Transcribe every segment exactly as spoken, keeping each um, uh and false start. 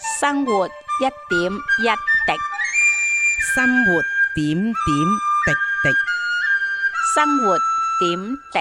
生活一點一滴， 生活點點滴滴。 生活點滴。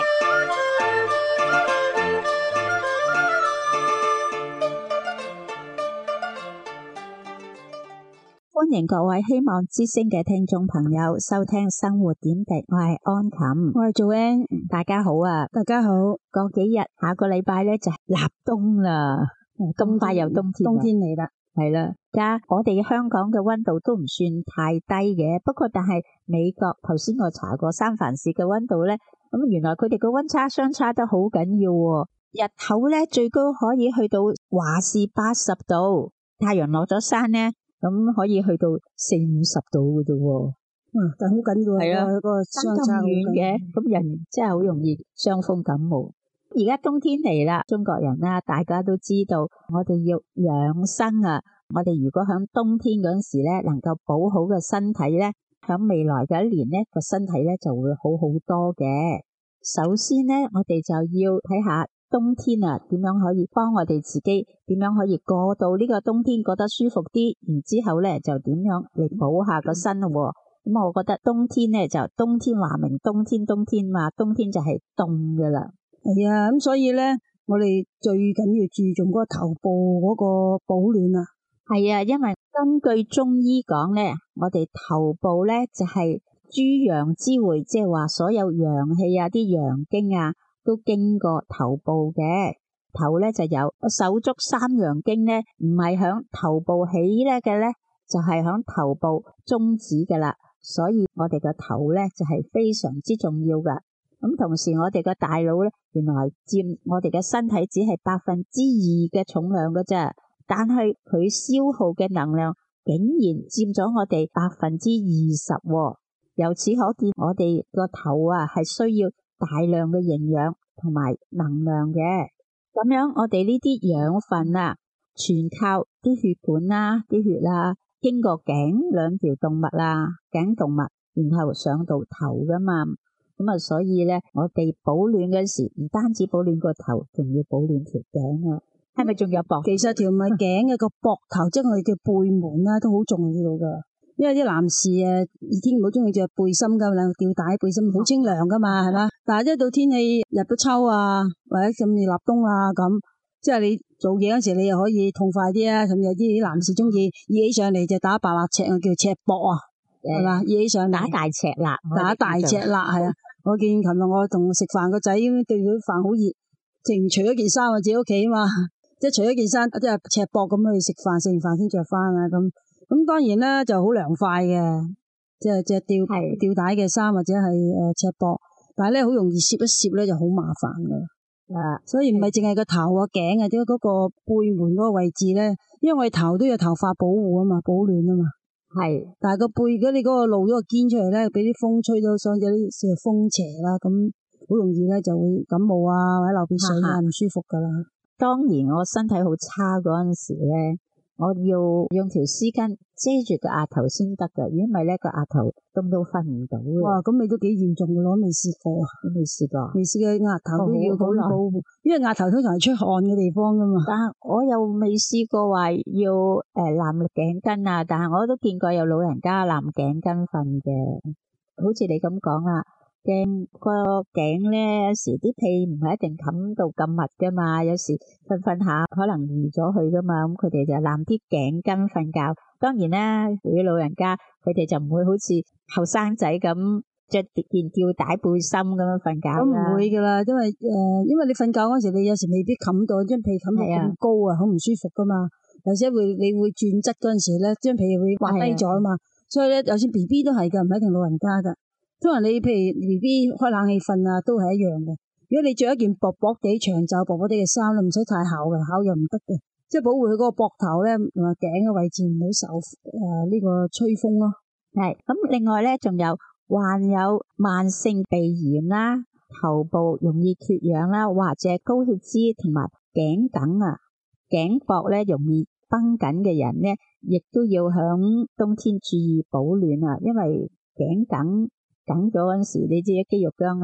歡迎各位希望之聲嘅聽眾朋友收聽生活點滴，我係安琴， 我係做 N， 大家好啊！ 大家好。 過幾日下個禮拜咧就立冬啦，咁快又冬天， 冬天嚟啦， 係啦。而家我哋香港嘅溫度都唔算太低嘅，不過但係美國頭先我查過三藩市嘅溫度咧，咁原來佢哋嘅溫差相差得好緊要喎。日頭咧最高可以去到華氏八十度，太陽落咗山咧，咁可以去到四五十度嘅啫喎。 嗯，但係好緊要啊， 係啊， 嗰個相差好遠嘅，咁人真係好容易傷風感冒。而家冬天嚟啦，中國人啦，大家都知道，我哋要養生啊。我哋如果喺冬天嗰陣時咧，能夠保好個身體咧，喺未來嘅一年咧，個身體咧就會好好多嘅。首先咧，我哋就要睇下冬天啊，點樣可以幫我哋自己，點樣可以過到呢個冬天過得舒服啲，然之後咧就點樣嚟補下個身咯。咁我覺得冬天咧就冬天話明冬天冬天嘛，冬天就係凍噶啦。 係啊，咁所以咧，我哋最緊要注重嗰個頭部嗰個保暖啊。 係啊，因為根據中醫講咧，我哋頭部咧就係諸陽之會，即係話所有陽氣啊、啲陽經啊都經過頭部嘅。頭咧就有手足三陽經咧，唔係響頭部起咧嘅咧，就係響頭部終止噶啦。所以我哋個頭咧就係非常之重要噶。咁同時我哋個大腦咧，原來佔我哋嘅身體只係百分之二嘅重量噶啫，但係佢消耗嘅能量竟然佔咗我哋百分之二十。由此可見，我哋個頭啊係需要大量嘅營養同埋能量嘅。咁樣我哋呢啲養分啊，全靠啲血管啦、啲血啦，經過頸兩條動脈啦、頸動脈，然後上到頭噶嘛。咁啊，所以咧，我哋保暖嗰時唔單止保暖個頭，仲要保暖條頸啊。係咪仲有膊？ 其實條唔係頸嘅個膊頭，即係我哋嘅背門啦，都好重要噶。因為啲男士誒，已經唔好中意着背心噶啦，吊帶背心好清涼噶嘛，係嘛？但係一到天氣入到秋啊，或者甚至立冬啊咁，即係你做嘢嗰時，你又可以痛快啲啊。甚至有啲男士中意熱起上嚟就打白蠟尺啊，叫赤膊啊，係嘛？熱起上嚟打大赤辣， 打大赤辣係啊。我見琴日我同食飯個仔對佢飯好熱，淨除咗件衫啊，自己屋企啊嘛，即係除咗件衫，即係赤膊咁去食飯，食完飯先着翻啊咁。咁當然啦，就好涼快嘅，即係即係吊吊帶嘅衫或者係誒赤膊，但係咧好容易攝一攝咧就好麻煩噶。啊，所以唔係淨係個頭啊頸啊，即係嗰個背門嗰個位置咧，因為我哋頭都有頭髮保護啊嘛，保暖啊嘛。係，但係個背，如果你嗰個露咗個肩出嚟咧，俾啲風吹到上咗啲成風邪啦，咁好容易咧就會感冒啊，或者流鼻水啊，唔舒服噶啦。 當然我身體好差嗰陣時咧，我要用條絲巾遮住個額頭先得噶，如果唔係咧個額頭凍到瞓唔到。 哇，咁你都幾嚴重噶咯？未試過啊？ 都未試過， 未試過額頭都要咁保護，因為額頭通常係出汗嘅地方噶嘛。 但係我又未試過話要誒攬頸巾啊，但係我都見過有老人家攬頸巾瞓嘅，好似你咁講啦。驚個頸咧，有時啲被唔係一定冚到咁密噶嘛，有時瞓瞓下可能移咗去噶嘛，咁佢哋就攬啲頸巾瞓覺。當然啦，對於老人家，佢哋就唔會好似後生仔咁着件吊帶背心咁樣瞓覺啦。 咁唔會噶啦，因為誒、呃，因為你瞓覺嗰時，你有時未必冚到張被冚到咁高啊，好唔舒服噶嘛。有時會你會轉側嗰陣時咧，張被會滑低咗啊嘛。所以咧，就算 B B 都係噶，唔係一定老人家噶。通常你譬如 B B 開冷氣瞓啊，都係一樣嘅。如果你着一件薄薄地長袖、薄薄地嘅衫咧，唔使太厚嘅，厚又唔得嘅，即係保護佢嗰個膊頭咧同埋頸嘅位置唔好受誒呢個吹風咯。 係咁，另外咧仲有患有慢性鼻炎啦、頭部容易缺氧啦，或者高血脂同埋頸梗啊、頸膊咧容易繃緊嘅人咧，亦都要響冬天注意保暖啊，因為頸梗。緊咗嗰陣時，你知肌肉僵硬，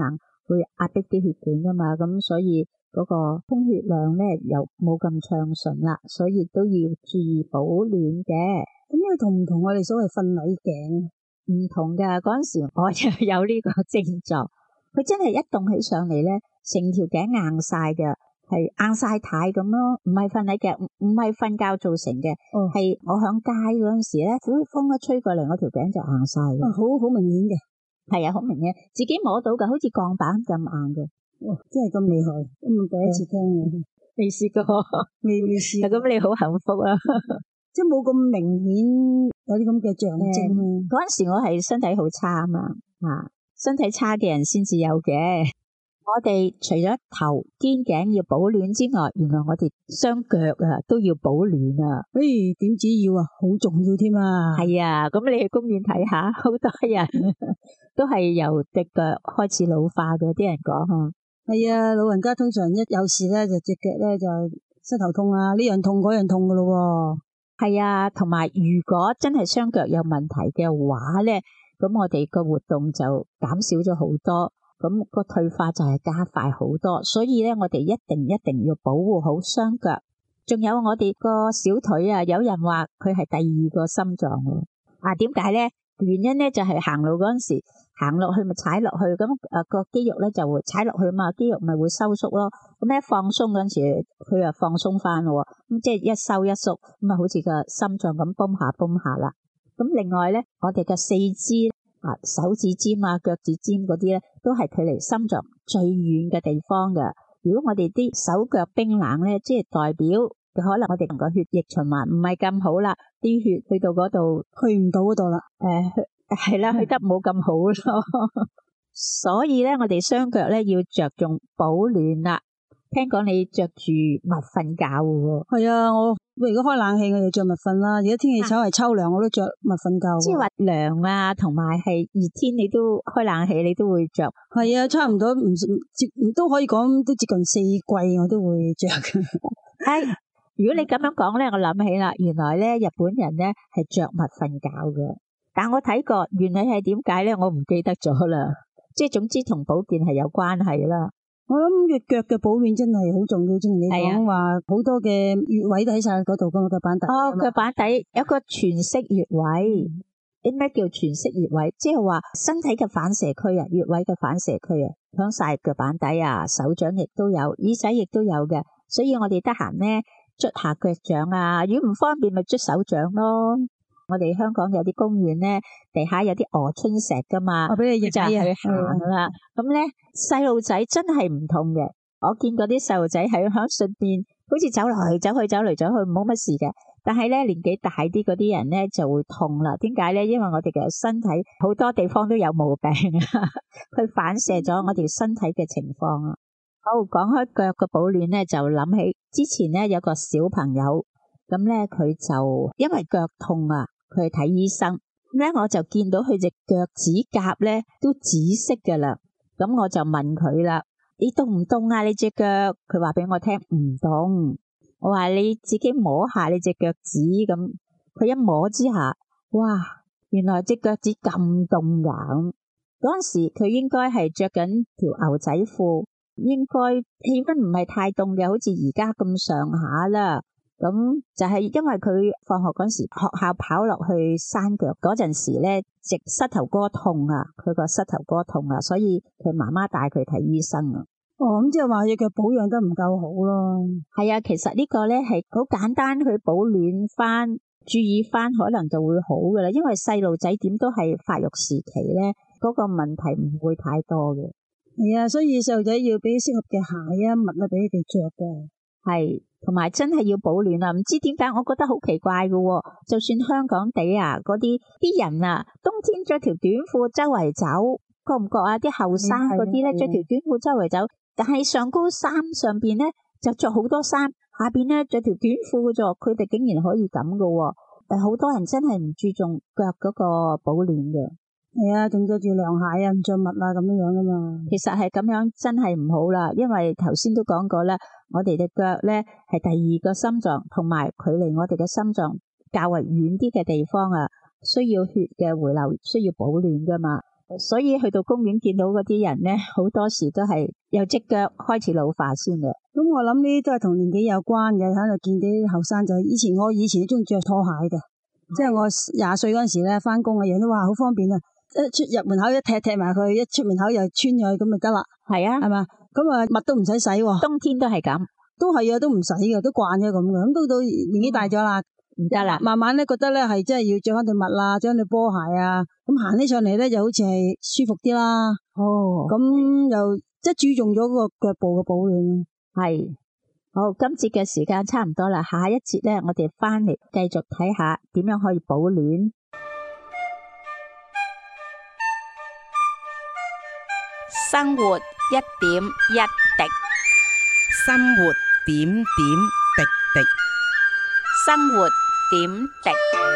會壓迫啲血管噶嘛，咁所以嗰個通血量咧又冇咁暢順啦，所以都要注意保暖嘅。 咁呢個同唔同我哋所謂瞓捩頸？ 唔同噶，嗰陣時我就有呢個症狀，佢真係一動起上嚟咧，成條頸硬晒嘅，係硬晒太咁咯，唔係瞓捩頸，唔唔係瞓覺造成嘅，係、哦、我響街嗰陣時咧，風一吹過嚟，我條頸就硬晒嘅， 好好明顯嘅， 係啊，好明顯，自己摸到噶，好似鋼板咁硬嘅。 哇，真係咁厲害，咁第一次聽嘅， 未試過， 未未試過， 咁你好幸福啊！ 即係冇咁明顯有啲咁嘅象徵。 嗰陣時我係身體好差啊嘛，啊，身體差嘅人先至有嘅。我哋除咗頭肩頸要保暖之外，原來我哋雙腳啊都要保暖啊。 誒，點止要啊，好重要添啊！ 係啊，咁你去公園睇下，好多人都係由隻腳開始老化嘅，啲人講啊。 係啊，老人家通常一有事咧，就隻腳咧就膝頭痛啊，呢樣痛嗰樣痛噶咯。 係啊，同埋如果真係雙腳有問題嘅話咧，咁我哋個活動就減少咗好多，咁個退化就係加快好多。所以咧，我哋一定一定要保護好雙腳。仲有我哋個小腿啊，有人話佢係第二個心臟喎。啊，點解咧？原因咧就係行路嗰陣時行落去咪踩落去，咁誒個肌肉咧就會踩落去嘛，肌肉咪會收縮咯。咁一放鬆嗰陣時，佢又放鬆翻咯。咁即係一收一縮，咁啊好似個心臟咁泵下泵下啦。咁另外咧，我哋嘅四肢啊、手指尖啊、腳趾尖嗰啲咧，都係距離心臟最遠嘅地方嘅。如果我哋啲手腳冰冷咧，即係代表可能我哋個血液循環唔係咁好啦，啲血去到嗰度去唔到嗰度啦。 誒，係啦，去得冇咁好咯。所以咧，我哋雙腳咧要着重保暖啦。聽講你着住襪瞓覺喎。 係啊，我如果開冷氣我就着襪瞓啦。如果天氣稍為秋涼，我都着襪瞓覺。 即係話涼啊，同埋係熱天你都開冷氣，你都會着。 係啊，差唔多唔接都可以講都接近四季我都會着嘅。 係。如果你咁樣講咧，我諗起啦，原來咧日本人咧係着襪瞓覺嘅，但我睇過，原來係點解咧，我唔記得咗啦。即係總之同保健係有關係啦。 我諗隻腳嘅保暖真係好重要，正如你講話好多嘅穴位都喺晒嗰度噶嘛，腳板底。 哦，腳板底有個全息穴位。啲咩叫全息穴位？即係話身體嘅反射區啊，穴位嘅反射區啊，響晒腳板底啊，手掌亦都有，耳仔亦都有嘅。所以我哋得閒咧，捽下腳掌啊，如果唔方便咪捽手掌咯。我哋香港有啲公園咧，地下有啲鵝春石噶嘛， 我俾你就去行啦。咁咧細路仔真係唔痛嘅，我見過啲細路仔係響順便，好似走嚟走去走嚟走去冇乜事嘅。但係咧年紀大啲嗰啲人咧就會痛啦。點解咧？因為我哋嘅身體好多地方都有毛病啊，佢反射咗我哋身體嘅情況啊。好，講開腳嘅保暖咧，就諗起之前咧有個小朋友，咁咧佢就因為腳痛啊，佢去睇醫生，咁咧我就見到佢隻腳趾甲咧都紫色噶啦，咁我就問佢啦：你凍唔凍啊？你隻腳？佢話俾我聽唔凍。我話你自己摸下你隻腳趾，咁佢一摸之下，哇，原來隻腳趾咁凍噶。嗰陣時佢應該係着緊條牛仔褲。應該氣溫唔係太凍嘅，好似而家咁上下啦。咁就係因為佢放學嗰時，學校跑落去山腳嗰陣時咧，隻膝頭哥痛啊，佢個膝頭哥痛啊，所以佢媽媽帶佢睇醫生啊。 哦，咁即係話隻腳保養得唔夠好咯。 係啊，其實呢個咧係好簡單，佢保暖翻，注意翻，可能就會好噶啦。因為細路仔點都係發育時期咧，嗰個問題唔會太多嘅。 係啊，所以細路仔要俾適合嘅鞋啊、襪啊俾佢哋着嘅。 係，同埋真係要保暖啊！唔知點解，我覺得好奇怪嘅喎。就算香港地啊，嗰啲啲人啊，冬天着條短褲周圍走，覺唔覺啊？啲後生嗰啲咧着條短褲周圍走，但係上高衫上邊咧就着好多衫，下邊咧着條短褲嘅啫。佢哋竟然可以咁嘅喎。誒，好多人真係唔注重腳嗰個保暖嘅。 係啊，仲着住涼鞋啊，唔着襪啊，咁樣樣噶嘛。 其實係咁樣真係唔好啦，因為頭先都講過啦，我哋嘅腳咧係第二個心臟，同埋距離我哋嘅心臟較為遠啲嘅地方啊，需要血嘅回流，需要保暖噶嘛。 所以去到公園見到嗰啲人咧，好多時都係由隻腳開始老化先嘅。 咁我諗呢啲都係同年紀有關嘅，喺度見啲後生仔。以前我以前都中意着拖鞋嘅，即係我廿歲嗰陣時咧，翻工啊，人都話好方便啊，一出入門口一踢踢埋佢，一出門口又穿咗去咁咪得啦。係啊，係嘛，咁啊襪都唔使洗， 冬天都係咁， 都係啊，都唔使嘅，都慣咗咁嘅。咁到到年紀大咗啦。唔得啦，慢慢咧覺得咧係真係要着翻對襪啦，着翻對波鞋啊，咁行起上嚟咧就好似係舒服啲啦。哦，咁又即係注重咗個腳部嘅保暖。係，好，今節嘅時間差唔多啦，下一節咧我哋翻嚟繼續睇下點樣可以保暖。 生活一點一滴，生活點點滴滴， 生活點滴。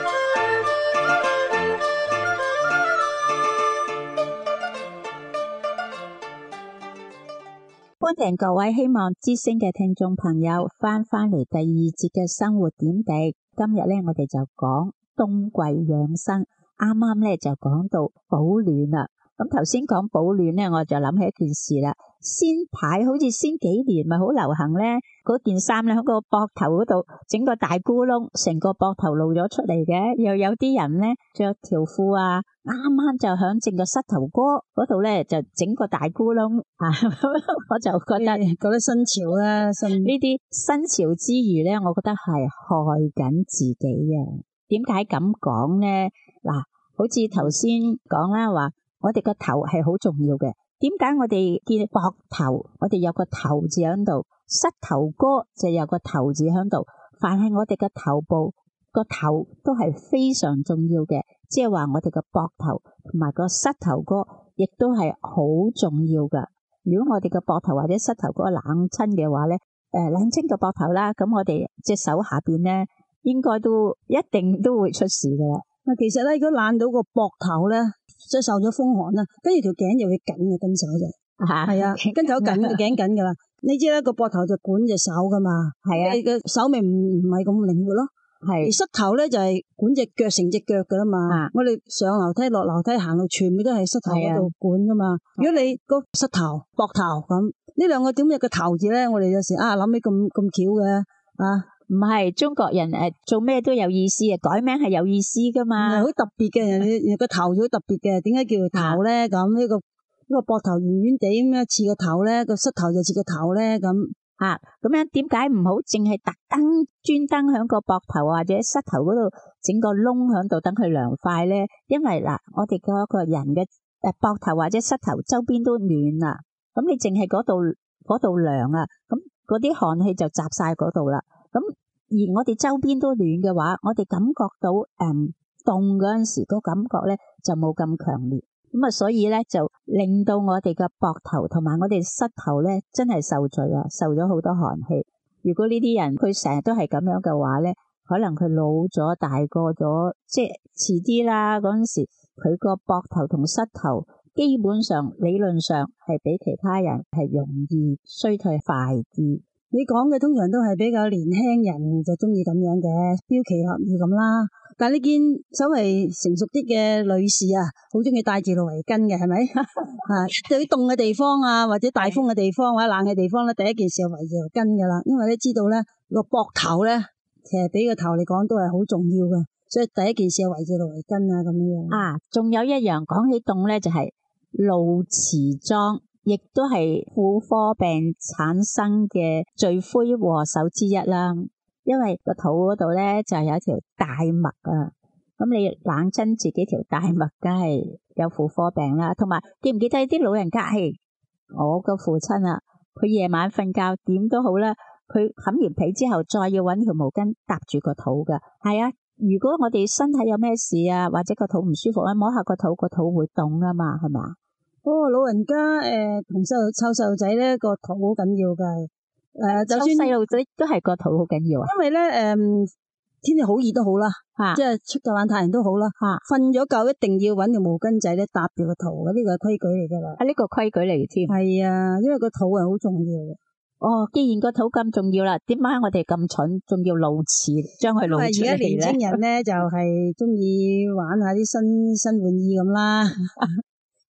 歡迎各位希望之聲嘅聽眾朋友翻返嚟第二節嘅生活點滴。今日咧我哋就講冬季養生，啱啱咧就講到保暖啦。咁頭先講保暖咧，我就諗起一件事啦。先排好似先幾年咪好流行咧，嗰件衫咧喺個膊頭嗰度整個大咕窿，成個膊頭露咗出嚟嘅。又有啲人咧着條褲啊，啱啱就響正個膝頭哥嗰度咧就整個大咕窿啊。我就覺得覺得新潮啦，新呢啲新潮之餘咧，我覺得係害緊自己嘅。點解咁講咧？嗱，好似頭先講啦，話我哋個頭係好重要嘅。點解我哋見膊頭，我哋有個頭字喺度，膝頭哥就有個頭字喺度。凡係我哋嘅頭部個頭都係非常重要嘅，即係話我哋個膊頭同埋個膝頭哥亦都係好重要噶。如果我哋個膊頭或者膝頭哥冷親嘅話咧，誒冷親個膊頭啦，咁我哋隻手下邊咧應該都一定都會出事噶啦。嗱，其實咧，如果冷到個膊頭咧，即係受咗風寒啦，跟住條頸就會緊嘅，跟手就係啊，跟手緊嘅頸緊噶啦。你知啦，個膊頭就管隻手噶嘛，係啊，你個手咪唔唔係咁靈活咯。係，膝頭咧就係管隻腳成隻腳噶啦嘛。我哋上樓梯落樓梯行路，全部都係膝頭嗰度管噶嘛。如果你個膝頭、膊頭咁呢兩個點有個頭字咧，我哋有時啊諗起咁咁巧嘅啊。唔係中國人誒，做咩都有意思嘅，改名係有意思噶嘛，好特別嘅。人哋個頭好特別嘅，點解叫頭咧？咁呢個呢個膊頭圓圓地咁樣似個頭咧，個膝頭就似個頭咧咁啊。咁樣點解唔好淨係特登專登響個膊頭或者膝頭嗰度整個窿響度等佢涼快咧？因為嗱，我哋嗰個人嘅誒膊頭或者膝頭周邊都暖啦，咁你淨係嗰度嗰度涼啊，咁嗰啲汗氣就集晒嗰度啦。咁而我哋周邊都暖嘅話，我哋感覺到誒凍嗰陣時，個感覺咧就冇咁強烈。咁啊，所以咧就令到我哋嘅膊頭同埋我哋膝頭咧真係受罪啊，受咗好多寒氣。如果呢啲人佢成日都係咁樣嘅話咧，可能佢老咗大個咗，即係遲啲啦嗰陣時，佢個膊頭同膝頭基本上理論上係比其他人係容易衰退快啲。你講嘅通常都係比較年輕人就中意咁樣嘅，標奇立異咁啦。但係你見稍微成熟啲嘅女士啊，好中意戴住條圍巾嘅，係咪？啊，對於凍嘅地方啊，或者大風嘅地方或者冷嘅地方咧，第一件事就圍住條巾噶啦。因為你知道咧個膊頭咧，其實比個頭嚟講都係好重要嘅，所以第一件事就圍住條圍巾啊咁樣。啊，仲有一樣講起凍咧，就係露臍裝。亦都係婦科病產生嘅罪魁禍首之一啦，因為個肚嗰度咧就有一條大脈啊，咁你冷親自己條大脈，梗係有婦科病啦。同埋記唔記得啲老人家係我個父親啊，佢夜晚瞓覺點都好啦，佢冚完被之後再要搵條毛巾搭住個肚噶。係啊，如果我哋身體有咩事啊，或者個肚唔舒服啊，摸下個肚，個肚會凍啊嘛，係嘛？哦，老人家誒同細路湊細路仔咧個肚好緊要噶，誒、呃、就算細路仔都係個肚好緊要啊。因為咧誒、呃、天氣好熱都好啦，啊、即係出夠眼太陽都好啦，瞓咗覺一定要搵條毛巾仔咧搭住個肚嘅，呢個係規矩嚟噶啦。啊，呢個規矩嚟添。係啊，因為個肚係好重要嘅。哦，既然個肚咁重要啦，點解我哋咁蠢，仲要露臍將佢露出嚟咧？而家年輕人咧就係中意玩下啲新新玩意咁啦。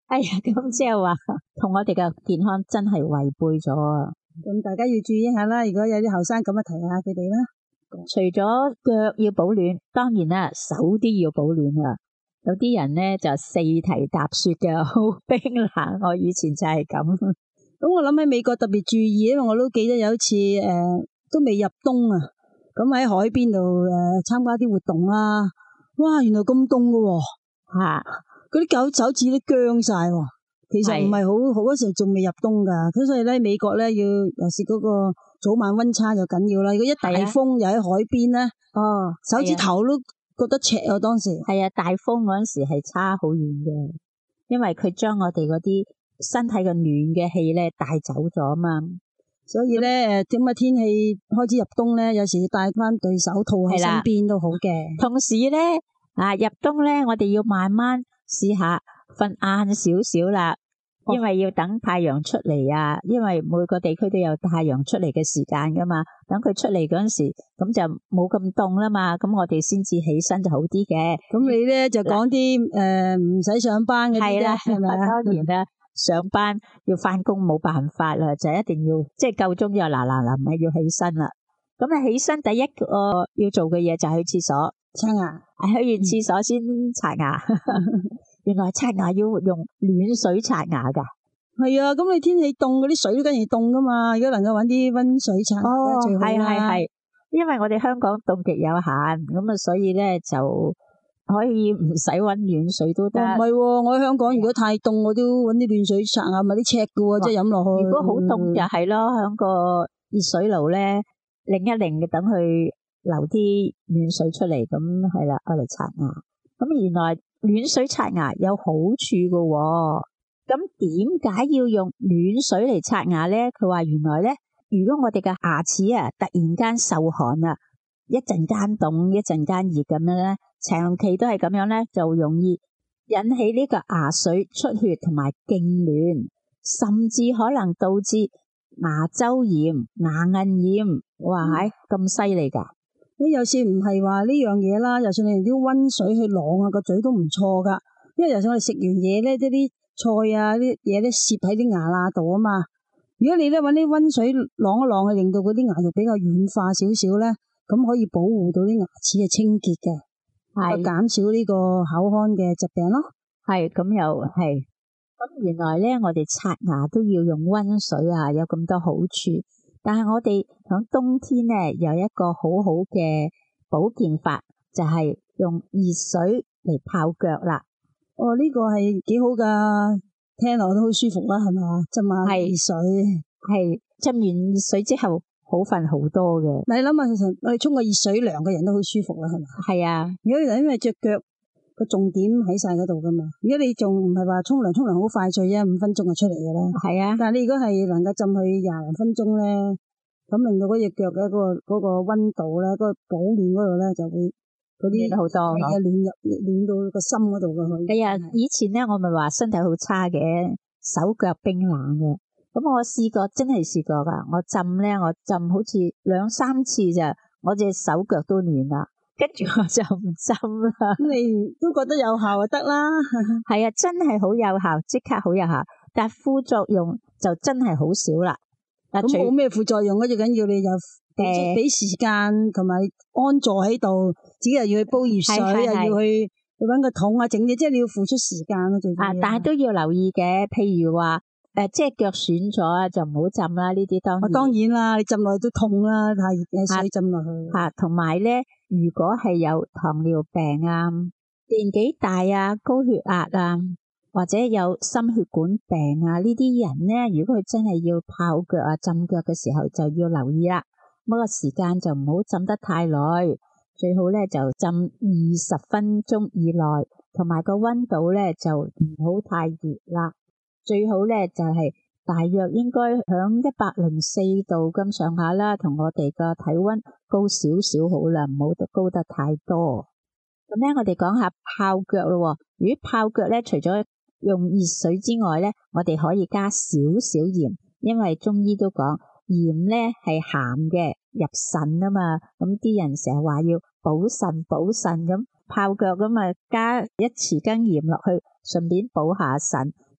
哎呀，咁即係話同我哋嘅健康真係違背咗啊！ 咁大家要注意一下啦，如果有啲後生咁啊，提下佢哋啦。 除咗腳要保暖，當然啦，手都要保暖啊！有啲人咧就四蹄踏雪嘅，好冰冷。我以前就係咁。 咁我諗喺美國特別注意，因為我都記得有一次誒、呃，都未入冬啊，咁喺海邊度誒參加啲活動啦。哇，原來咁凍噶喎！ 吓， 嗰啲狗手指都僵晒喎。其實唔係好好嗰時仲未入冬噶，咁所以咧美國咧要尤其嗰個早晚溫差就緊要啦。如果一大風又喺海邊咧， 哦， 手指頭都覺得赤啊！當時係啊，大風嗰陣時係差好遠嘅，因為佢將我哋嗰啲身體嘅暖嘅氣咧帶走咗啊嘛。 所以咧誒，咁啊天氣開始入冬咧，有時帶翻對手套喺身邊都好嘅。 同時咧啊，入冬咧，我哋要慢慢試下瞓晏少少啦。因為要等太陽出嚟啊，因為每個地區都有太陽出嚟嘅時間噶嘛。等佢出嚟嗰陣時，咁就冇咁凍啦嘛。咁我哋先至起身就好啲嘅。 咁你咧就講啲誒唔使上班嘅啲啫，係咪啊？ 當然啦，上班要翻工冇辦法啦，就一定要即係夠鐘就嗱嗱臨咪要起身啦。咁啊起身第一個要做嘅嘢就係去廁所刷牙， 去完廁所先刷牙。原來刷牙要用暖水刷牙噶， 係啊！咁你天氣凍，嗰啲水都跟住凍噶嘛。如果能夠揾啲溫水刷牙， 哦， 最好啦。 係係係，因為我哋香港凍極有限，咁啊，所以咧就可以唔使溫暖水都得。 唔係喎，我喺香港如果太凍，我都揾啲暖水刷牙，咪啲赤噶喎，即係飲落去。 如果好凍就係咯，響個熱水爐咧擰一擰嘅，等佢流啲暖水出嚟，咁係啦，愛嚟刷牙。咁原來暖水刷牙有好處噶喎，咁點解要用暖水嚟刷牙咧？佢話原來咧，如果我哋嘅牙齒啊突然間受寒啊，一陣間凍一陣間熱咁樣咧，長期都係咁樣咧，就容易引起呢個牙髓出血同埋痙攣，甚至可能導致牙周炎、牙齦炎。哇，係咁犀利噶！ 你有時唔係話呢樣嘢啦，就算你用啲溫水去啷下個嘴都唔錯噶。因為就算我哋食完嘢咧，即係啲菜啊啲嘢咧攝喺啲牙罅度啊嘛。如果你咧搵啲溫水啷一啷去，令到嗰啲牙肉比較軟化少少咧，咁可以保護到啲牙齒嘅清潔嘅，係減少呢個口腔嘅疾病咯。 係咁又係。咁原來咧，我哋刷牙都要用溫水啊，有咁多好處。但係我哋響冬天咧，有一個好好嘅保健法，就係用熱水嚟泡腳啦。 哦，呢個係幾好噶，聽落都好舒服啦，係咪啊？浸下熱水， 係浸完熱水之後好瞓好多嘅。 你諗下，其實我哋沖個熱水涼嘅人都好舒服啦，係咪？ 係啊， 如果因為隻腳個重點喺晒嗰度噶嘛，如果你仲唔係話沖涼，沖涼好快脆啊，五分鐘就出嚟嘅啦。係啊，但係你如果係能夠浸去廿零分鐘咧，咁令到嗰隻腳嘅嗰個嗰個溫度咧，嗰個保暖嗰度咧就會嗰啲好多， 係啊，暖入暖到個心嗰度嘅佢。 係啊，以前咧我咪話身體好差嘅，手腳冰冷嘅，咁我試過真係試過噶，我浸咧我浸好似兩三次咋，我隻手腳都暖啦。跟住我就唔浸啦。 你都覺得有效就得啦。 係啊，真係好有效，即刻好有效。但係副作用就真係好少啦。 咁冇咩副作用，最緊要你就俾俾時間同埋安坐喺度，自己又要去煲熱水，又要去去搵個桶啊，整嘢，即係你要付出時間咯，最緊要。啊， 但係都要留意嘅，譬如話誒，即係腳損咗啊，就唔好浸啦。呢啲當然。 當然啦，你浸落去都痛啦，太熱嘅水浸落去。 吓，同埋咧，如果係有糖尿病啊、年紀大啊、高血壓啊，或者有心血管病啊，呢啲人咧，如果佢真係要泡腳啊、浸腳嘅時候，就要留意啦。咁個時間就唔好浸得太耐，最好咧就浸二十分鐘以內，同埋個溫度咧就唔好太熱啦。最好咧就係大約應該響一百零四度咁上下啦，同我哋個體溫高少少好啦，唔好得高得太多。咁咧，我哋講下泡腳咯。如果泡腳咧，除咗用熱水之外咧，我哋可以加少少鹽，因為中醫都講鹽咧係鹹嘅，入腎啊嘛。咁啲人成日話要補腎補腎，咁泡腳咁啊，加一匙羹鹽落去，順便補下腎。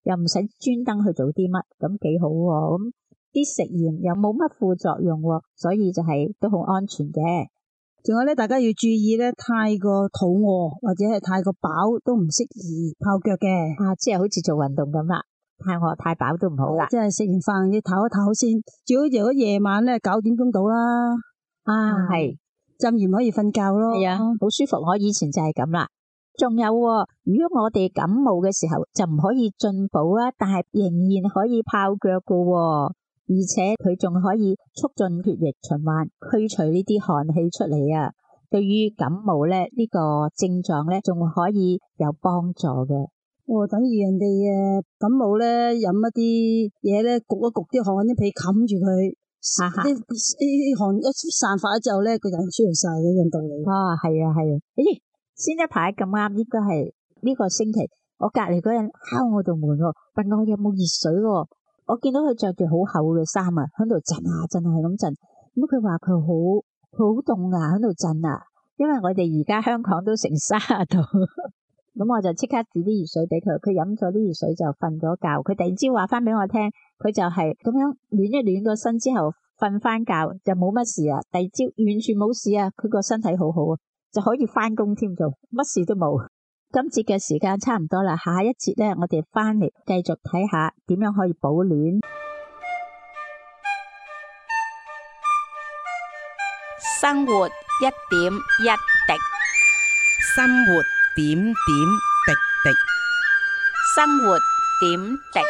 又唔使專登去做啲乜，咁幾好喎。咁啲食鹽又冇乜副作用喎，所以就係都好安全嘅。 仲有咧，大家要注意咧，太過肚餓或者係太過飽都唔適宜泡腳嘅。 啊，即係好似做運動咁啦，太餓太飽都唔好啦。 即係食完飯要唞一唞先，最好如果夜晚咧九點鐘到啦。 啊，係浸完可以瞓覺咯。 係啊，好舒服。我以前就係咁啦。仲有喎，如果我哋感冒嘅時候就唔可以進補啊，但係仍然可以泡腳噶喎，而且佢仲可以促進血液循環，驅除呢啲寒氣出嚟啊。對於感冒咧，呢個症狀咧仲可以有幫助嘅。 哦，等於人哋誒感冒咧，飲一啲嘢咧，焗一焗啲汗啲被冚住佢。啲啲汗一散發咗之後咧，個人舒服晒嘅樣道理。 啊，係啊係啊，咦，先一排咁啱，應該係呢個星期，我隔籬嗰人敲我度門，問我有冇熱水喎。我見到佢着住好厚嘅衫啊，喺度震啊震啊係咁震。咁佢話佢好佢好凍啊，喺度震啊。因為我哋而家香港都成卅度，咁我就即刻煮啲熱水俾佢，佢飲咗啲熱水就瞓咗覺。佢第二朝話翻俾我聽，佢就係咁樣暖一暖個身之後瞓翻覺就冇乜事啊。第二朝完全冇事啊，佢個身體好好啊，就可以翻工添，做乜事都冇。今節嘅時間差唔多啦，下一節咧我哋翻嚟繼續睇下點樣可以保暖。 生活一點一滴， 生活點點滴滴， 生活點滴。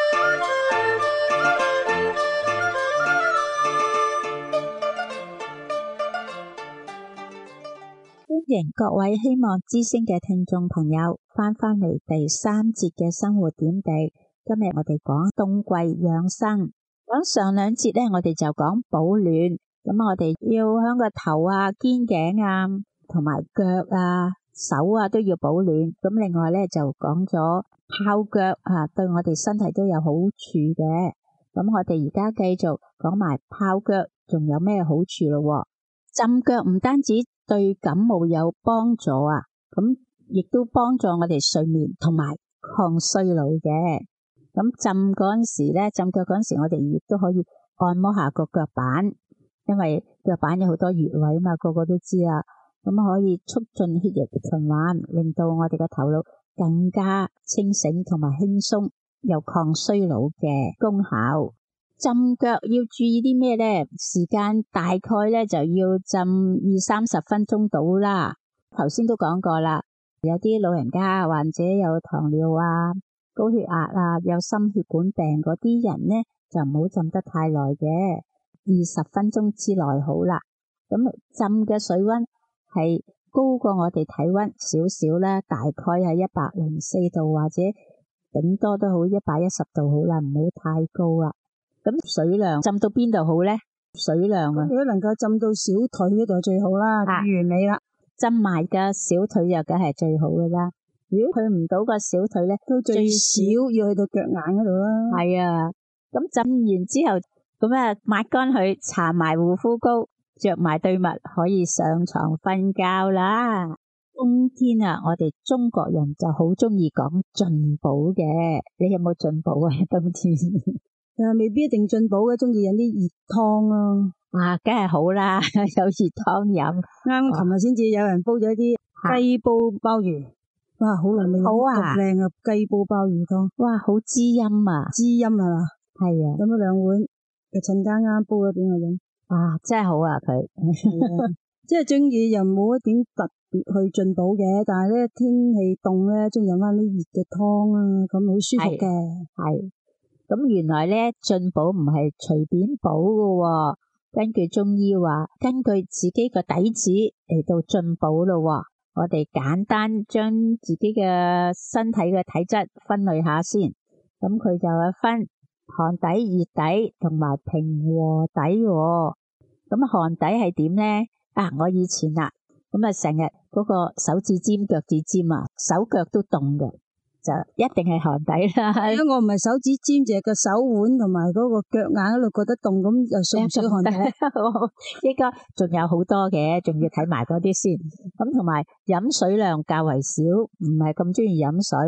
歡迎各位希望之聲嘅聽眾朋友翻返嚟第三節嘅生活點滴。今日我哋講冬季養生，講上兩節咧，我哋就講保暖。咁我哋要響個頭啊、肩頸啊、同埋腳啊、手啊都要保暖。咁另外咧就講咗泡腳啊，對我哋身體都有好處嘅。咁我哋而家繼續講埋泡腳，仲有咩好處咯？浸腳唔單止對感冒有幫助啊，咁亦都幫助我哋睡眠同埋抗衰老嘅。咁浸嗰陣時咧，浸腳嗰陣時，我哋亦都可以按摩下個腳板。因為腳板有好多穴位嘛，個個都知啦，咁可以促進血液循環，令到我哋嘅頭腦更加清醒同埋輕鬆，有抗衰老嘅功效。浸腳要注意啲咩呢？時間大概咧就要浸二三十分鐘到啦。頭先都講過啦，有啲老人家患者有糖尿啊、高血壓啊、有心血管病嗰啲人呢，就唔好浸得太耐嘅。二十分鐘之內好啦，咁浸嘅水溫係高過我哋體溫少少啦，大概係一百零四度或者頂多都好一百一十度好啦，唔好太高啦。咁水量浸到邊度好咧？水量啊， 如果能夠浸到小腿嗰度最好啦，啊、完美啦。 浸埋嘅小腿又梗係最好噶啦。如果去唔到個小腿咧，都最少要去到腳眼嗰度啦。 係啊，咁浸完之後。咁啊，抹乾佢，搽埋護膚膏，着埋對襪，可以上床瞓覺啦。冬天啊，我哋中國人就好中意講進補嘅，你有冇進補啊？冬天誒，未必一定進補嘅，中意飲啲熱湯咯。 啊，梗係好啦，有熱湯飲。 啱，琴日先至有人煲咗啲雞煲鮑魚，哇，好濃味， 好啊， 靚啊，雞煲鮑魚湯， 哇，好滋陰啊， 滋陰係嘛？ 係啊， 飲咗兩碗。趁間啱煲咗俾我飲， 啊，真係好啊佢， 即係中意又冇一點特別去進補嘅，但係咧天氣凍咧，中意飲翻啲熱嘅湯啊，咁好舒服嘅。 係，咁原來咧進補唔係隨便補噶，根據中醫話，根據自己個底子嚟到進補咯。我哋簡單將自己嘅身體嘅體質分類下先，咁佢就有分。寒底、熱底同埋平和底，咁寒底係點呢？啊，我以前啊，咁啊成日嗰個手指尖、腳趾尖啊，手腳都凍嘅，就一定係寒底啦。 因為我唔係手指尖，淨係個手腕同埋嗰個腳眼嗰度覺得凍，咁又屬唔屬寒底？ 應該仲有好多嘅，仲要睇埋嗰啲先。咁同埋飲水量較為少，唔係咁中意飲水。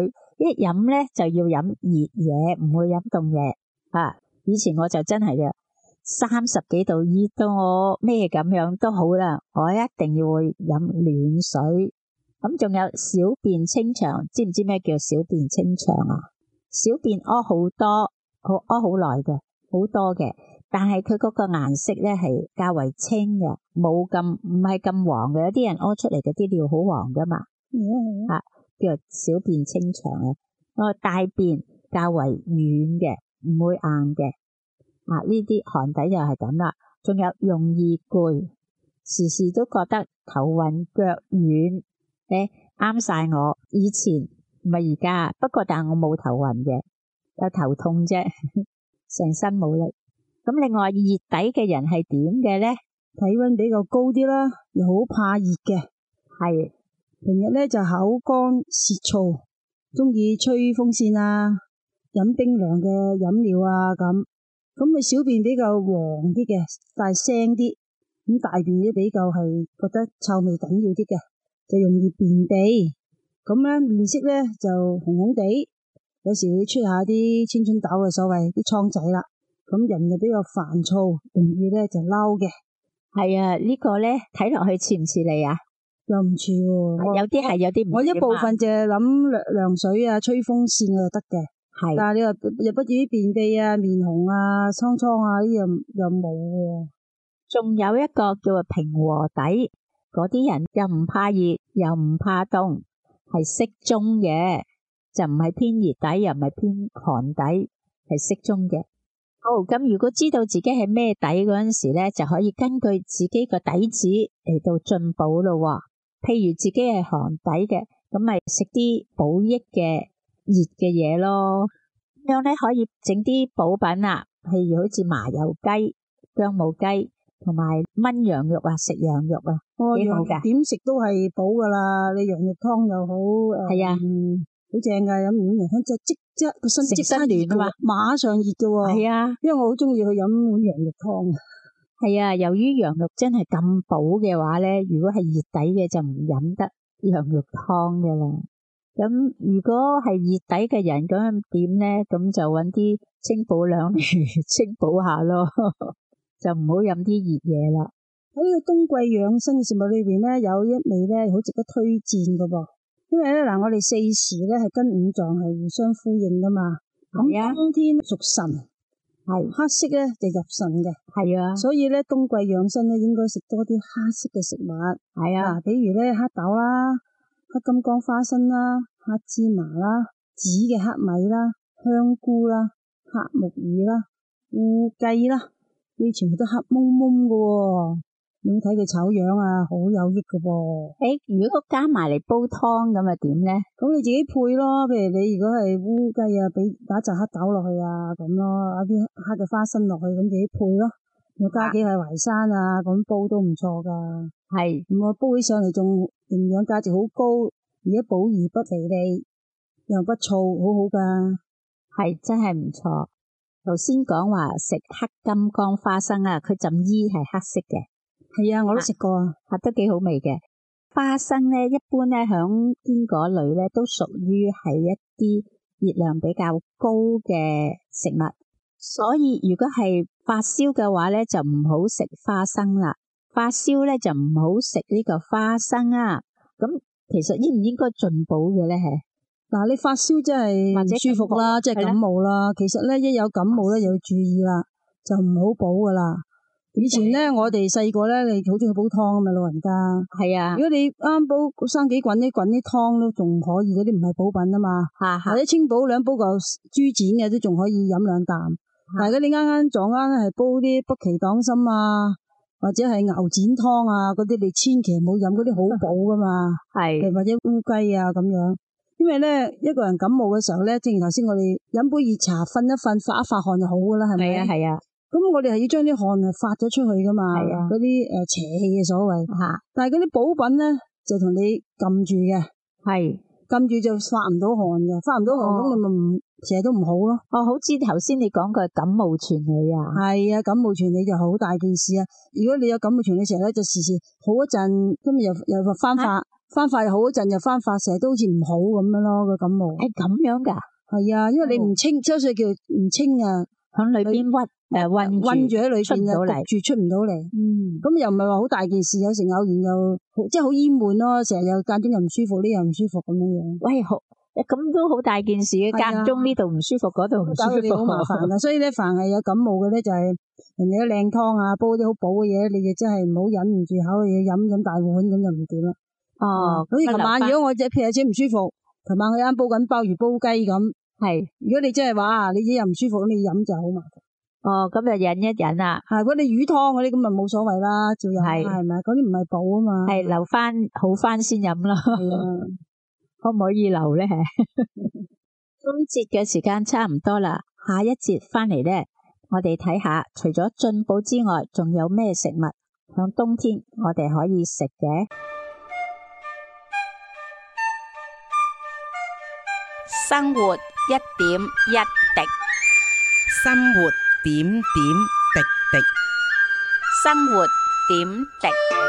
一飲咧就要飲熱嘢，唔會飲凍嘢啊。以前我就真係嘅，三十幾度熱到我咩咁樣都好啦，我一定要會飲暖水。咁仲有小便清長，知唔知咩叫小便清長啊？小便屙好多，好屙好耐嘅，好多嘅，但係佢嗰個顏色咧係較為清嘅，冇咁唔係咁黃嘅。有啲人屙出嚟嗰啲尿好黃噶嘛， 嗯、 啊叫小便清長啊。我大便較為軟嘅，唔會硬嘅。啊呢啲寒底就係咁啦。仲有容易攰，時時都覺得頭暈腳軟。誒，啱晒我。以前唔係而家，不過但係我冇頭暈嘅，有頭痛啫，成身冇力。咁另外熱底嘅人係點嘅咧？ 體温比較高啲啦，又好怕熱嘅， 係平日咧就口乾舌燥，中意吹風扇啊，飲冰涼嘅飲料啊咁。咁佢小便比較黃啲嘅，但係腥啲。咁大便咧比較係覺得臭味緊要啲嘅，就容易便秘。咁咧面色咧就紅紅地，有時會出下啲青春痘嘅所謂啲瘡仔啦。咁人就比較煩躁，容易咧就嬲嘅。 係啊，呢個咧睇落去似唔似你啊？ 又唔似喎， 有啲係，有啲唔似。 我一部分就係諗涼涼水啊、吹風扇就得嘅。 係， 但係你話又不至於便秘啊、面紅啊、瘡瘡啊呢又又冇喎。 仲有一個叫做平和底，嗰啲人又唔怕熱，又唔怕凍，係適中嘅，就唔係偏熱底，又唔係偏寒底，係適中嘅。好，咁如果知道自己係咩底嗰陣時咧，就可以根據自己個底子嚟到進補咯。譬如自己係寒底嘅，咁咪食啲補益嘅熱嘅嘢咯。咁樣咧可以整啲補品啦，譬如好似麻油雞、薑母雞同埋炆羊肉啊，食羊肉啊，幾好噶。 點食都係補噶啦，你羊肉湯又好， 係啊， 嗯，好正噶，飲完羊湯即即即個身即刻熱噶嘛，馬上熱噶喎。係啊，因為我好中意去飲碗羊肉湯。 係啊，由於羊肉真係咁補嘅話咧，如果係熱底嘅就唔飲得羊肉湯噶啦。咁如果係熱底嘅人咁樣點咧？咁就揾啲清補涼嚟清補下咯，就唔好飲啲熱嘢啦。 喺呢個冬季養生嘅食物裏邊咧，有一味咧好值得推薦噶噃。因為咧嗱，我哋四時咧係跟五臟係互相呼應噶嘛。咁冬天屬腎，係黑色咧就入腎嘅，係啊。所以咧冬季養生咧應該食多啲黑色嘅食物，係啊。嗱，比如咧黑豆啦、黑金剛花生啦、黑芝麻啦、紫嘅黑米啦、香菇啦、黑木耳啦、烏雞啦，呢全部都黑蒙蒙嘅喎。你睇佢醜樣啊，好有益嘅噃。 誒，如果加埋嚟煲湯咁啊點咧？ 咁你自己配咯。譬如你如果係烏雞啊，俾打一紮黑豆落去啊，咁咯，一啲黑嘅花生落去，咁自己配咯。我加幾塊淮山啊，咁煲都唔錯噶。係，咁我煲起上嚟仲營養價值好高，而且補而不肥膩，又不燥，好好噶。 係真係唔錯。頭先講話食黑金剛花生啊，佢浸衣係黑色嘅。 係啊，我都食過啊， 啊都幾好味嘅。花生咧，一般咧響堅果類咧都屬於係一啲熱量比較高嘅食物，所以如果係發燒嘅話咧，就唔好食花生啦。發燒咧就唔好食呢個花生啊。咁其實應唔應該進補嘅咧？係嗱，你發燒真係唔舒服啦，即係感冒啦。其實咧一有感冒咧，就要注意啦，就唔好補噶啦。以前咧，我哋細個咧，你好中意煲湯啊嘛，老人家。係啊。如果你啱煲生幾滾啲滾啲湯都仲可以，嗰啲唔係補品啊嘛。吓吓。或者清補兩煲嚿豬展嘅都仲可以飲兩啖。但係如果你啱啱撞啱係煲啲北芪黨參啊，或者係牛展湯啊嗰啲，你千祈唔好飲，嗰啲好補噶嘛。係。或者烏雞啊咁樣。因為咧一個人感冒嘅時候咧，正如頭先我哋飲杯熱茶，瞓一瞓，發一發汗就好噶啦，係咪？係啊係啊。咁我哋係要將啲汗啊發咗出去噶嘛，嗰啲誒邪氣嘅所謂。吓，但係嗰啲補品咧就同你撳住嘅，係撳住就發唔到汗嘅，發唔到汗咁你咪唔成日都唔好咯。哦，好似頭先你講過感冒傳理啊，係啊，感冒傳理就好大件事啊。如果你有感冒傳理嘅時候咧，就時時好一陣，今日又又翻發。 翻發又好，一陣又翻發，成日都好似唔好咁樣咯個感冒。 係咁樣㗎？ 係啊，因為你唔清，之所以叫唔清啊， 響裏邊屈誒困困住喺裏邊啊，焗住出唔到嚟。嗯，咁又唔係話好大件事，有時偶然又即係好厭悶咯，成日又間中又唔舒服，呢又唔舒服咁樣樣。 喂，好咁都好大件事嘅，間中呢度唔舒服，嗰度唔舒服， 好麻煩啊！所以咧，凡係有感冒嘅咧，就係人哋啲靚湯啊，煲啲好補嘅嘢，你就真係唔好忍唔住口，要飲飲大碗咁就唔掂啦。 哦， 好似琴晚如果我隻屁隻唔舒服，琴晚佢啱煲緊鮑魚煲雞咁，係如果你真係話你自己又唔舒服，咁你飲就好麻煩。 哦，咁就忍一忍啦。 係，如果你魚湯嗰啲咁咪冇所謂啦，照飲係咪？嗰啲唔係補啊嘛。 係留翻好翻先飲咯。係啊，可唔可以留咧？今節嘅時間差唔多啦，下一節翻嚟咧，我哋睇下除咗進補之外，仲有咩食物響冬天我哋可以食嘅。 生活一點一滴， 生活點點滴滴， 生活點滴。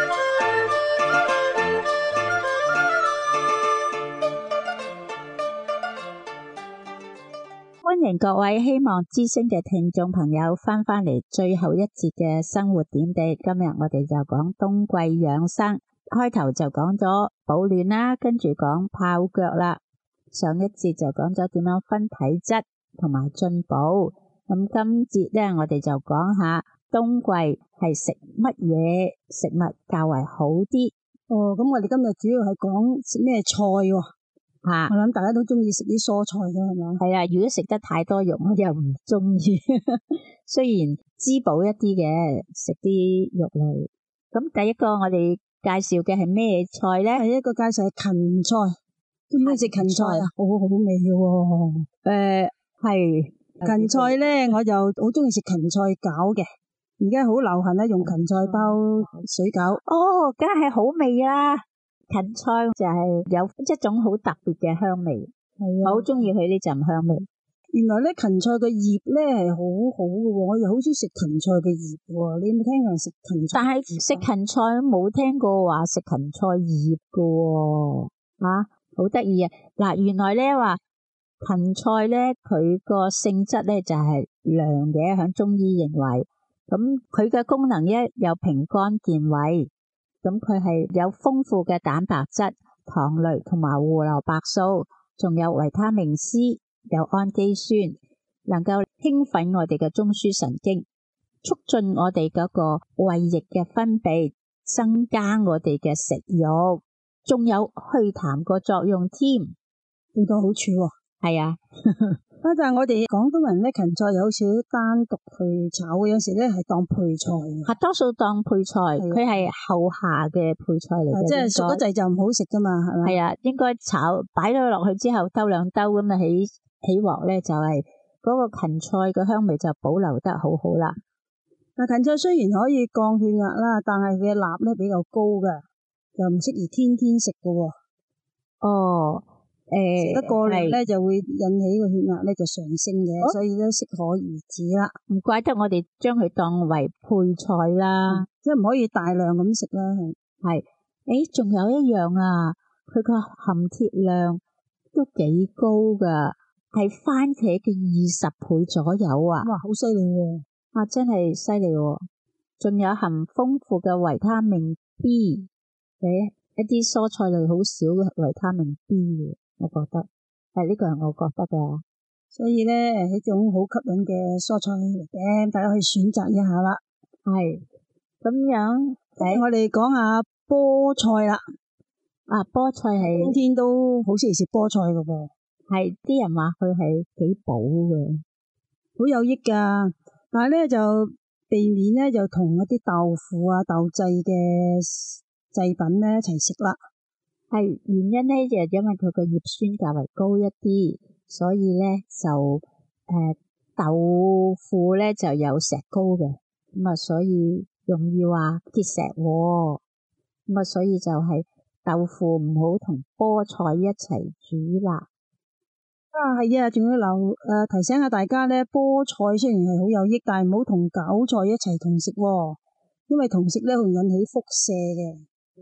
歡迎各位希望之聲嘅聽眾朋友翻返嚟最後一節嘅生活點滴。今日我哋就講冬季養生，開頭就講咗保暖啦，跟住講泡腳啦。上一節就講咗點樣分體質同埋進補，咁今節咧我哋就講下冬季係食乜嘢食物較為好啲。 哦，咁我哋今日主要係講食咩菜喎？ 吓， 我諗大家都中意食啲蔬菜嘅係咪？ 係啊，如果食得太多肉，我又唔中意。雖然滋補一啲嘅，食啲肉類。咁第一個我哋介紹嘅係咩菜咧？ 第一個介紹係芹菜。點解食芹菜啊？好好味嘅喎。誒，係芹菜咧，我就好中意食芹菜餃嘅。而家好流行咧，用芹菜包水餃。 哦，梗係好味啊！芹菜就係有一種好特別嘅香味，係啊，我好中意佢呢陣香味。 原來咧芹菜嘅葉咧係好好嘅喎，我又好少食芹菜嘅葉喎。你有冇聽過人食芹菜？ 但係食芹菜冇聽過話食芹菜葉嘅喎，啊！好得意啊！嗱，原來咧話芹菜咧，佢個性質咧就係涼嘅，響中醫認為，咁佢嘅功能咧有平肝健胃，咁佢係有豐富嘅蛋白質、糖類同埋胡蘿蔔素，仲有維他命 C， 有氨基酸，能夠興奮我哋嘅中樞神經，促進我哋嗰個胃液嘅分泌，增加我哋嘅食慾。仲有祛痰個作用添， 好多好處喎。 係啊， 啊但係我哋廣東人咧，芹菜有少少單獨去炒，有時咧係當配菜嘅。 係多數當配菜，佢係後下嘅配菜嚟嘅， 即係熟嗰陣就唔好食噶嘛，係咪？係啊，應該炒擺咗落去之後，兜兩兜咁啊起起鑊咧，就係嗰個芹菜嘅香味就保留得好好啦。 嗱，芹菜雖然可以降血壓啦，但係佢嘅鈉咧比較高嘅。又唔適宜天天食嘅喎。哦，誒、欸，食得過量咧就會引起個血壓咧就上升嘅，哦、所以咧適可而止啦。唔怪得我哋將佢當為配菜啦，嗯、即係唔可以大量咁食啦。係，誒，仲有一樣啊，佢個含鐵量都幾高噶，係番茄嘅二十倍左右啊！哇，好犀利喎！啊，真係犀利喎！仲有含豐富嘅維他命 B。誒，一啲蔬菜類好少嘅維他命 B 嘅，我覺得係呢個係我覺得㗎，所以咧係一種好吸引嘅蔬菜嚟嘅，大家可以選擇一下啦。係咁樣，誒，我哋講下菠菜啦。啊，菠菜係冬天都好適宜食菠菜㗎噃，係啲人話佢係幾補嘅，好有益㗎。但係咧就避免咧就同一啲豆腐啊、豆製嘅製品咧一齊食啦，係原因咧就因為佢個葉酸較為高一啲，所以咧就誒、呃、豆腐咧就有石膏嘅，咁啊所以容易話結石，咁啊所以就係豆腐唔好同菠菜一齊煮啦。啊係啊，仲要留誒、呃、提醒下大家咧，菠菜雖然係好有益，但係唔好同韭菜一齊同食，因為同食咧會引起輻射嘅。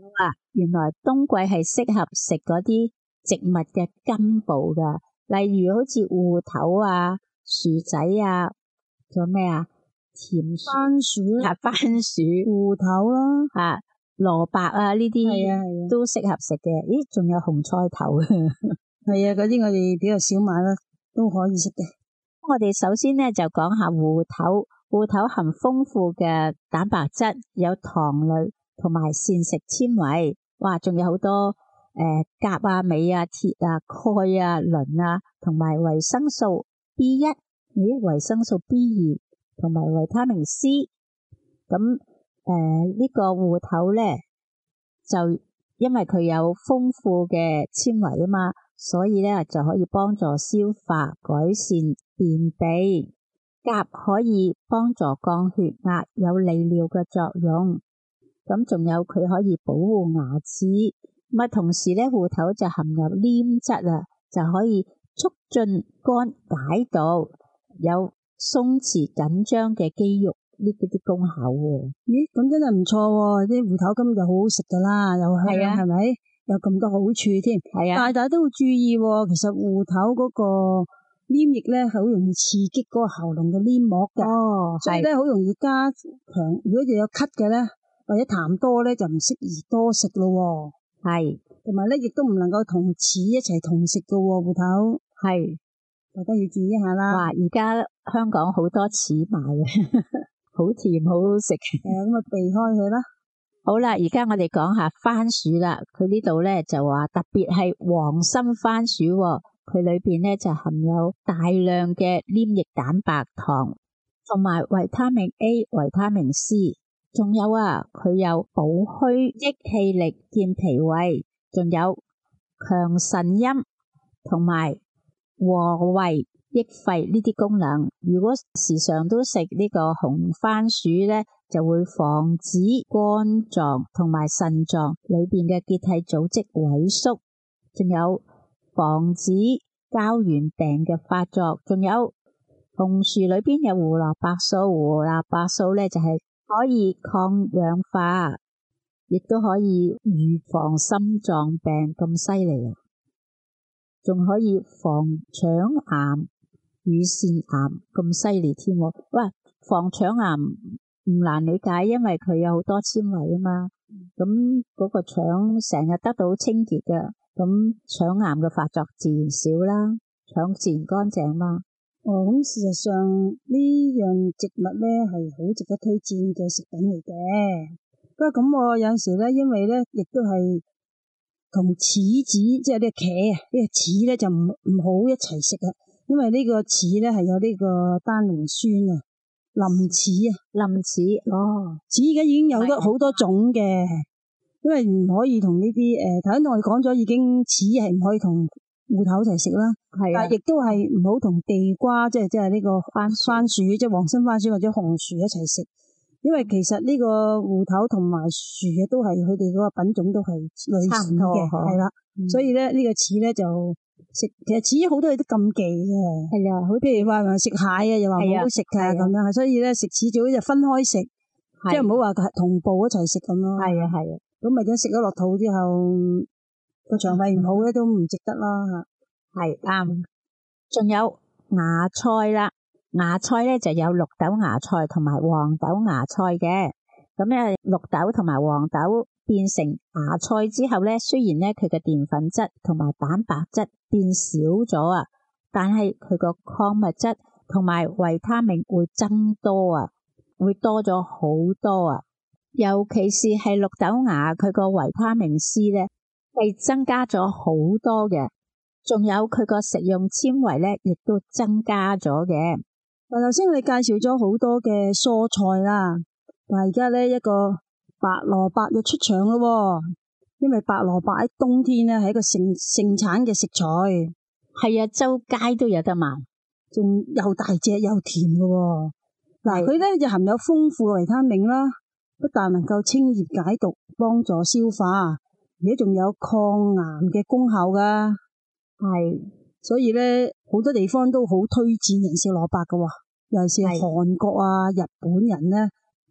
啊，原來冬季係適合食嗰啲植物嘅根部噶，例如好似芋頭啊、薯仔啊，仲有咩啊？甜番薯啊，番薯、 芋頭啦， 啊，蘿蔔啊呢啲係啊係啊， 都適合食嘅。咦，仲有紅菜頭係啊，嗰啲我哋比較少買啦，都可以食嘅。 我哋首先咧就講下芋頭，芋頭含豐富嘅蛋白質，有糖類同埋膳食纖維。哇，仲有好多誒鉀啊、鎂啊、鐵啊、鈣啊、磷啊，同埋維生素 B 一，咦，維生素 B 二，同埋維他命 C。咁誒呢個芋頭咧，就因為佢有豐富嘅纖維啊嘛，所以咧就可以幫助消化、改善便秘。鉀可以幫助降血壓，有利尿嘅作用。咁仲有佢可以保護牙齒。咁啊，同時咧，芋頭就含有黏質啊，就可以促進肝解毒，有鬆弛緊張嘅肌肉呢啲啲功效喎。 咦，咁真係唔錯喎！啲芋頭根本就好好食噶啦，又香係咪？有咁多好處添。係啊，但係大家都要注意喎，其實芋頭嗰個黏液咧係好容易刺激嗰個喉嚨嘅黏膜嘅，哦，所以咧好容易加強。如果又有咳嘅咧，或者痰多咧，就唔適宜多食咯。係，同埋咧亦都唔能夠同柿一齊同食噶喎，芋頭。係，大家要注意一下啦。哇， 而家香港好多柿賣嘅，好甜，好好食。 誒，咁啊避開佢啦。 好啦，而家我哋講下番薯啦。佢呢度咧就話特別係黃心番薯，佢裏邊咧就含有大量嘅黏液蛋白糖，同埋維他命 A、維他命 C。仲有啊，佢有補虛益氣力、健脾胃，仲有強腎陰同埋和胃益肺呢啲功能。如果時常都食呢個紅番薯咧，就會防止肝臟同埋腎臟裏邊嘅結締組織萎縮，仲有防止膠原病嘅發作。仲有紅薯裏邊有胡蘿蔔素，胡蘿蔔素咧就係、是可以抗氧化，亦都可以預防心臟病咁犀利啊！仲可以防腸癌、乳腺癌咁犀利添。喂，防腸癌唔難理解，因為佢有好多纖維啊嘛。咁嗰個腸成日得到清潔嘅，咁腸癌嘅發作自然少啦，腸自然乾淨嘛。 哦，咁事實上呢樣植物咧係好值得推薦嘅食品嚟嘅。不過咁我有陣時咧，因為咧亦都係同柿子，即係呢個茄啊，呢個柿咧就唔唔好一齊食啊。因為呢個柿咧係有呢個單寧酸啊，林柿啊， 林柿哦， 柿而家已經有得好多種嘅，因為唔可以同呢啲誒，頭先我哋講咗已經柿係唔可以同芋頭一齊食啦，係啊，但係亦都係唔好同地瓜，即係即係呢個番番薯，即係黃心番薯或者紅薯一齊食，因為其實呢個芋頭同埋薯嘅都係佢哋嗰個品種都係類似嘅，係啦，所以咧呢個柿咧就食，其實柿好多嘢都禁忌嘅，係啊，好譬如話食蟹啊，又話唔好食㗎咁樣，所以咧食柿最好就分開食，即係唔好話同步一齊食咁咯。係啊係啊，咁咪咁食咗落肚之後，個腸胃唔好咧都唔值得啦吓， 係啱。仲有芽菜啦，芽菜咧就有綠豆芽菜同埋黃豆芽菜嘅。咁咧綠豆同埋黃豆變成芽菜之後咧，雖然咧佢嘅澱粉質同埋蛋白質變少咗啊，但係佢個礦物質同埋維他命會增多啊，會多咗好多啊。尤其是係綠豆芽，佢個維他命 C 咧係增加咗好多嘅，仲有佢個食用纖維咧亦都增加咗嘅。 嗱，頭先我哋介紹咗好多嘅蔬菜啦，但係而家咧一個白蘿蔔要出場咯，因為白蘿蔔喺冬天咧係一個盛盛產嘅食材， 係啊，周街都有得賣， 仲又大隻又甜嘅。嗱，佢咧就含有豐富嘅維他命啦，不但能夠清熱解毒，幫助消化，而且仲有抗癌嘅功效噶。係，所以咧好多地方都好推薦人食蘿蔔噶，尤其是韓國啊、日本人咧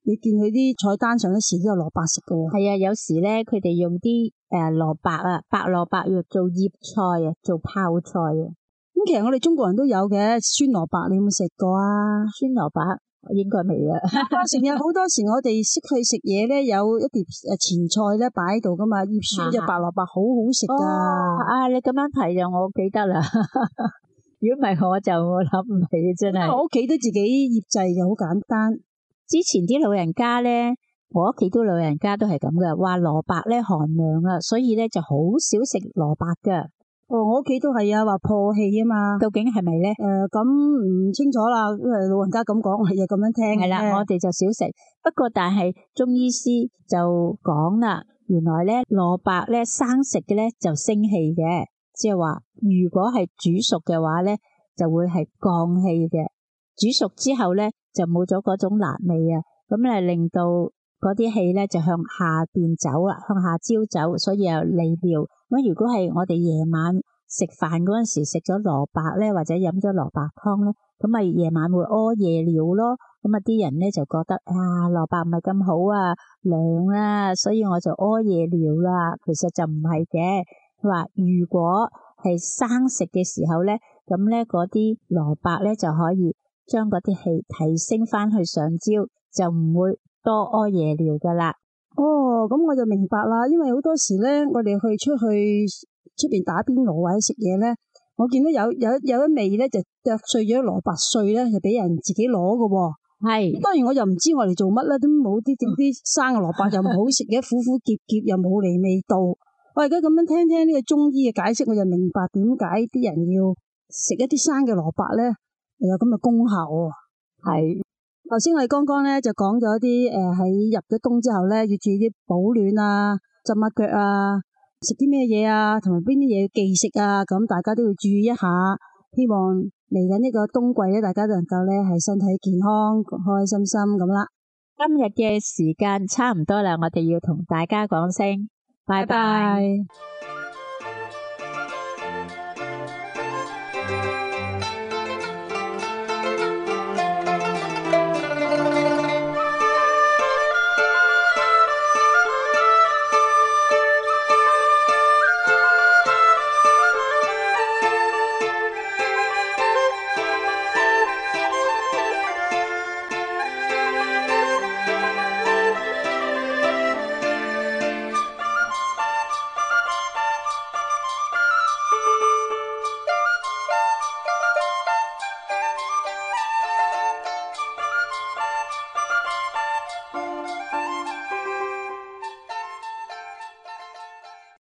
你見佢啲菜單上一時都有蘿蔔食㗎喎。 係啊，有時咧佢哋用啲誒蘿蔔啊，白蘿蔔要做醃菜啊，做泡菜啊。 咁其實我哋中國人都有嘅酸蘿蔔，你有冇食過啊？ 酸蘿蔔應該未啊。 成日好多時我哋識去食嘢咧，有一碟誒前菜咧擺喺度噶嘛，醃酸隻白蘿蔔好好食噶。 啊，你咁樣提就我記得啦。如果唔係我就我諗唔起，真係。 我屋企都自己醃製就好簡單。 之前啲老人家咧，我屋企啲老人家都係咁噶，話蘿蔔咧寒涼啊，所以咧就好少食蘿蔔噶。 哦，我屋企都係啊，話破氣啊嘛。 究竟係咪咧？ 誒、呃，咁唔清楚啦，因為老人家咁講，我係就咁樣聽。 係啦，我哋就少食。不過但係中醫師就講啦，原來咧蘿蔔咧生食嘅咧就升氣嘅，即係話如果係煮熟嘅話咧，就會係降氣嘅。煮熟之後咧就冇咗嗰種辣味啊，咁咧令到嗰啲氣咧就向下邊走啦，向下焦走，所以又利尿。咁如果係我哋夜晚食飯嗰陣時食咗蘿蔔咧，或者飲咗蘿蔔湯咧，咁咪夜晚會屙夜尿咯。咁啊啲人咧就覺得啊蘿蔔唔係咁好啊，涼啦，所以我就屙夜尿啦。其實就唔係嘅，佢話如果係生食嘅時候咧，咁咧嗰啲蘿蔔咧就可以將嗰啲氣提升翻去上焦，就唔會多屙夜尿噶啦。 哦，咁我就明白啦，因為好多時咧，我哋去出去出邊打邊爐或者食嘢咧，我見到有有有一味咧就剁碎咗蘿蔔碎咧，就俾人自己攞㗎喎。 係， 當然我又唔知我哋做乜咧，都冇啲整啲生嘅蘿蔔又唔好食嘅，苦苦澀澀又冇嚟味道。我而家咁樣聽聽呢個中醫嘅解釋，我就明白點解啲人要食一啲生嘅蘿蔔咧，有咁嘅功效喎。 係。 頭先我哋剛剛咧就講咗啲誒喺入咗冬之後咧要注意啲保暖啊、浸下腳啊、食啲咩嘢啊，同埋邊啲嘢要忌食啊，咁大家都要注意一下。希望嚟緊呢個冬季咧，大家都能夠咧係身體健康、開開心心咁啦。 今日嘅時間差唔多啦，我哋要同大家講聲拜拜。 拜拜。